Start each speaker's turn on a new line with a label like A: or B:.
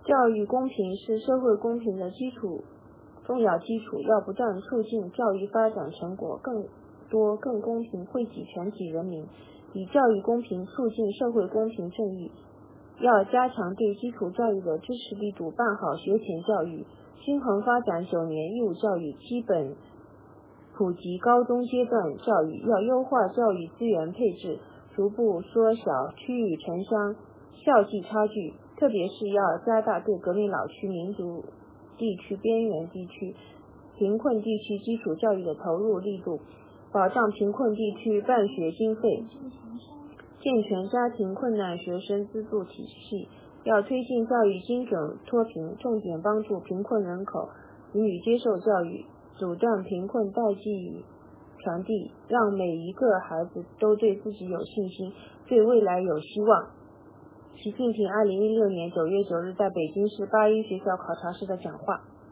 A: 教育公平是社会公平的重要基础，要不断促进教育发展成果更多更公平惠及全体人民，以教育公平促进社会公平正义。要加强对基础教育的支持力度，办好学前教育，均衡发展9年义务教育、基本普及高中阶段教育，要优化教育资源配置，逐步缩小区域城乡校际差距，特别是要加大对革命老区、民族地区、边缘地区、贫困地区基础教育的投入力度，保障贫困地区办学经费，健全家庭困难学生资助体系。要推进教育精准脱贫，重点帮助贫困人口予以接受教育，阻断贫困代际传递，让每一个孩子都对自己有信心，对未来有希望。习近平2016年9月9日在北京市8一学校考察时的讲话。